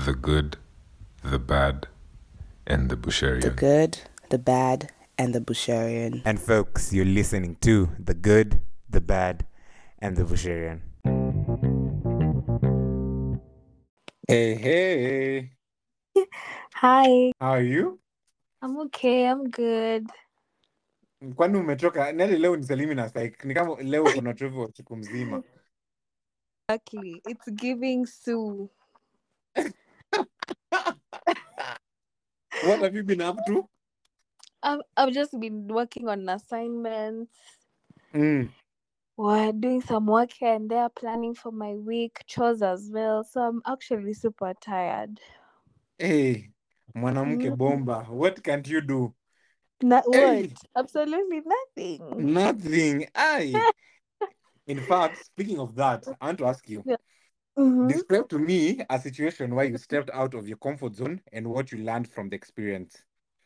The Good, the Bad, and the The Busharian. Good, the Bad, and the Busharian. And folks, you're listening to The Good, the Bad, and the Busharian. Hey, hey. Hi, How are you? I'm okay, I'm good. Kwani umetoka? Nani leo nisalimi na like ni kama leo kuna travel wa siku mzima. Exactly. It's giving Sue. What have you been up to? I've just been working on assignments. Mm. We're doing some work here and there, planning for my week, chores as well. So I'm actually super tired. Hey, mwanamke Mm. bomba. What can't you do? What? Hey, Absolutely nothing. nothing. Aye. In fact, speaking of that, I want to ask you, Yeah. Mm-hmm. describe to me a situation where you stepped out of your comfort zone and what you learned from the experience.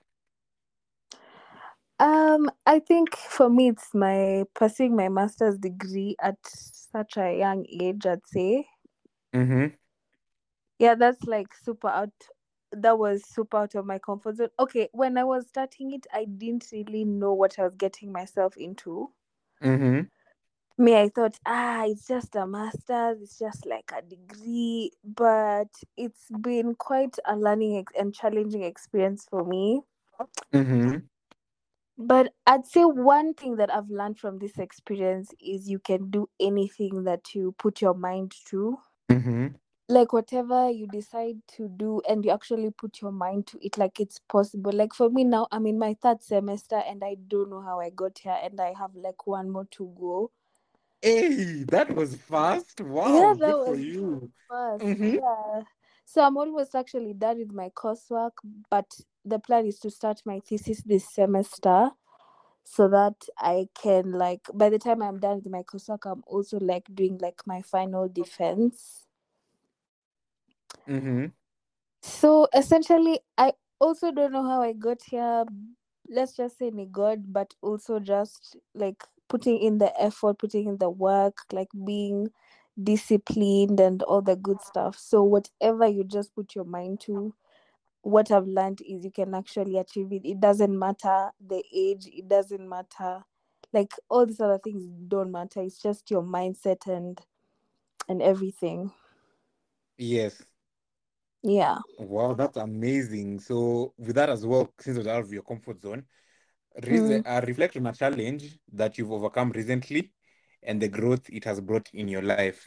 I think for me it's my pursuing my master's degree at such a young age, I'd say. Mm-hmm. Yeah, that's like super out. That was super out of my comfort zone. Okay, when I was starting it, I didn't really know what I was getting myself into. Mm-hmm. Me, I thought, it's just a master's, it's just like a degree, but it's been quite a and challenging experience for me. Mm-hmm. But I'd say one thing that I've learned from this experience is you can do anything that you put your mind to. Mm-hmm. Like whatever you decide to do and you actually put your mind to it, like it's possible. Like for me now, I'm in my third semester and I don't know how I got here and I have like one more to go. Hey, that was fast. Yeah, Wow, that good for was you. fast. Mm-hmm. Yeah. So I'm almost actually done with my coursework, but the plan is to start my thesis this semester so that I can, like, by the time I'm done with my coursework, I'm also like doing like my final defense. Mm-hmm. So essentially, I also don't know how I got here. Let's just say me God, but also just like putting in the effort, putting in the work, like being disciplined and all the good stuff. So whatever you just put your mind to, what I've learned is you can actually achieve it. It doesn't matter the age, it doesn't matter, like all these other things don't matter. It's just your mindset and everything. Yes. Yeah. Wow, that's amazing. So, with that as well, since you're out of your comfort zone, Mm. reflect on a challenge that you've overcome recently and the growth it has brought in your life.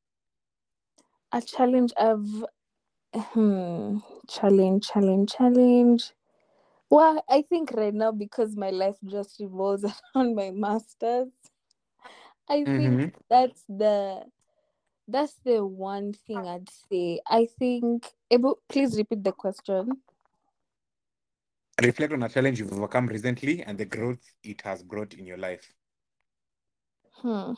A challenge I've Hmm. Challenge. Well, I think right now because my life just revolves around my masters, I think Mm-hmm. that's the one thing I'd say. I think. Please repeat the question. Reflect on a challenge you've overcome recently and the growth it has brought in your life. Hmm.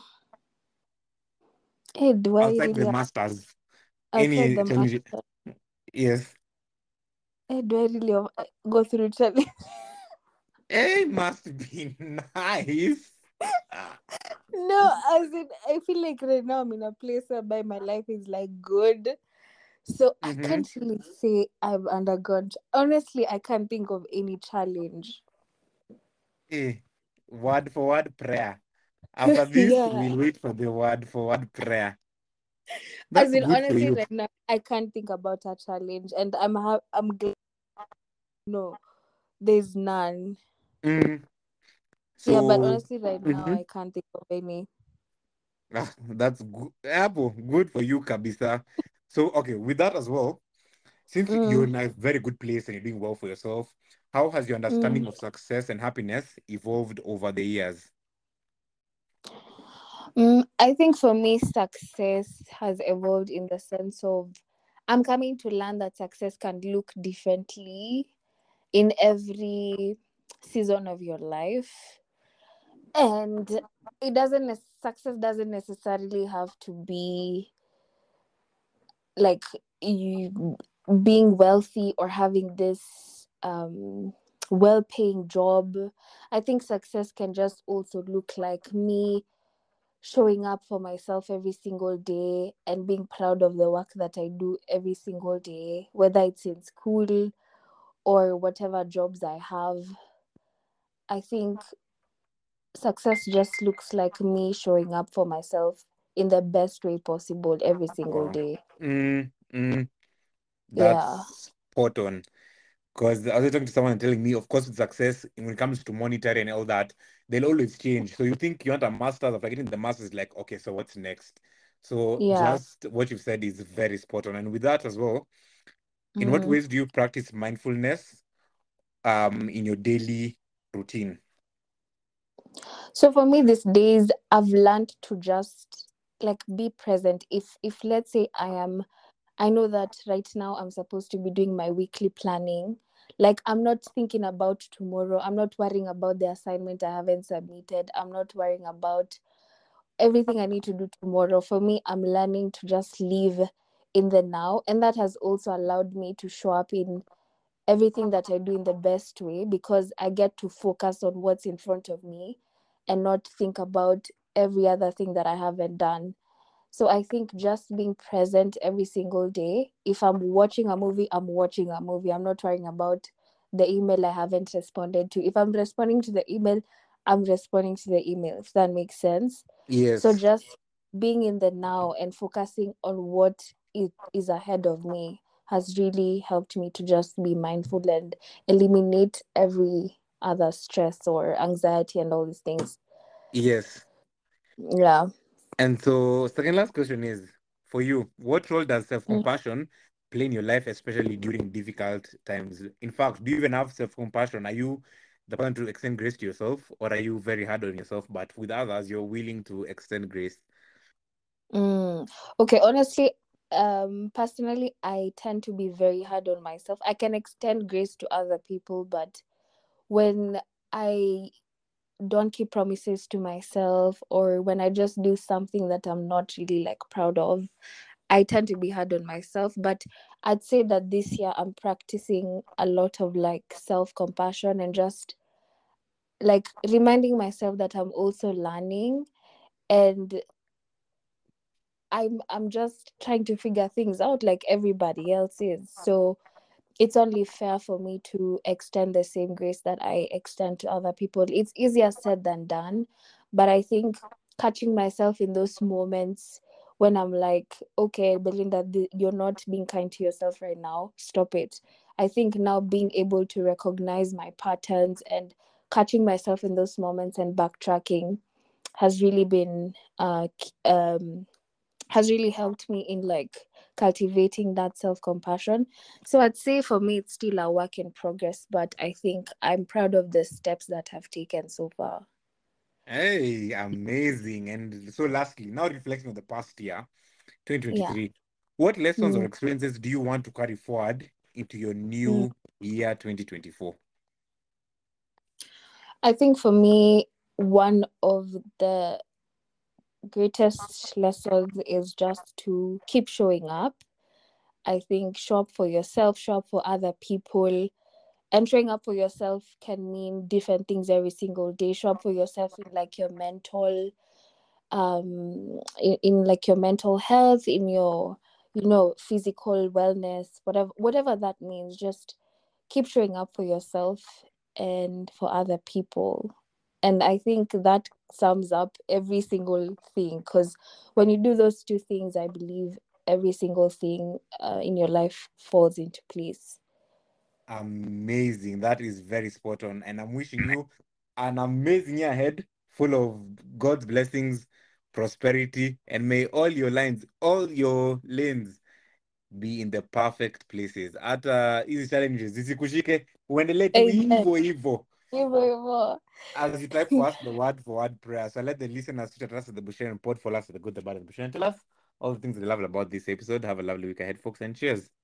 Hey, do I Outside really the masters, outside any the challenge? master? Yes. Hey, do I really go through challenge? It must be nice. Ah. No, as in I feel like right now I'm in a place whereby my life is like good. So I Mm-hmm. can't really say I've undergone. Honestly, I can't think of any challenge. Eh, word for word prayer. After this, Yeah. we'll wait for the word for word prayer. As That's in, good for honestly, you. right now I can't think about a challenge, and I'm glad. No, there's none. Mm. Yeah, but So, honestly, right now mhm. I can't think of any. That's good. Apple, good for you, Kabisa. So, okay, with that as well, since you're Mm, in a very good place and you're doing well for yourself, how has your mm. understanding of success and happiness evolved over the years? I think for me, success has evolved in the sense of I'm coming to learn that success can look differently in every season of your life. And success doesn't necessarily have to be like you being wealthy or having this well-paying job. I think success can just also look like me showing up for myself every single day and being proud of the work that I do every single day, whether it's in school or whatever jobs I have. I think success just looks like me showing up for myself in the best way possible every single Wow. day. Yeah. That's spot on. Because I was talking to someone telling me, of course, with success, when it comes to monetary and all that, they'll always change. So you think you want a master's, after getting the master's, like, okay, so what's next? So Yeah. just what you've said is very spot on. And with that as well, in what Mm. ways do you practice mindfulness in your daily routine? So for me these days I've learned to just like be present. If let's say I know that right now I'm supposed to be doing my weekly planning. Like, I'm not thinking about tomorrow. I'm not worrying about the assignment I haven't submitted. I'm not worrying about everything I need to do tomorrow. For me, I'm learning to just live in the now. And that has also allowed me to show up in everything that I do in the best way because I get to focus on what's in front of me and not think about every other thing that I haven't done. So I think just being present every single day. If I'm watching a movie, I'm watching a movie. I'm not worrying about the email I haven't responded to. If I'm responding to the email, I'm responding to the email, if that makes sense. So Yes. just being in the now and focusing on what it is ahead of me has really helped me to just be mindful and eliminate every other stress or anxiety and all these things. Yes. Yeah. And so, second last question is for you, what role does Mm. self-compassion play in your life, especially during difficult times? In fact, do you even have self-compassion? Are you the person to extend grace to yourself, or are you very hard on yourself, but with others, you're willing to extend grace? Mm. Okay, honestly, personally, I tend to be very hard on myself. I can extend grace to other people, but when I don't keep promises to myself or when I just do something that I'm not really like proud of, I tend to be hard on myself. But I'd say that this year I'm practicing a lot of like self-compassion and just like reminding myself that I'm also learning and I'm just trying to figure things out like everybody else is. So it's only fair for me to extend the same grace that I extend to other people. It's easier said than done, but I think catching myself in those moments when I'm like, okay, Belinda, you're not being kind to yourself right now. Stop it. I think now being able to recognize my patterns and catching myself in those moments and backtracking has really been has really helped me in like cultivating that self-compassion. So I'd say for me it's still a work in progress, but I think I'm proud of the steps that I've taken so far. Hey, amazing. And so, lastly, now reflecting on the past year, Yeah. 2023, what lessons or Mm. experiences do you want to carry forward into your Mm. new year, 2024? I think for me one of the greatest lessons is just to keep showing up. I think show up for yourself, show up for other people. And showing up for yourself can mean different things every single day. Show up for yourself in like your mental in like your mental health, in your physical wellness, whatever that means. Just keep showing up for yourself and for other people. And I think that sums up every single thing, because when you do those two things, I believe every single thing in your life falls into place. Amazing. That is very spot on. And I'm wishing you an amazing year ahead, full of God's blessings, prosperity, and may all your lanes be in the perfect places. Hata hizi challenges zisikushike, uendelee tu Amen. hivyo hivyo. Hivyo hivyo. As you type for us the word for word prayer. So let the listeners tweet at us at the Bushian Pod, follow us at the good, the bad, and the Bushian. Tell us all the things they love about this episode. Have a lovely week ahead, folks, and cheers.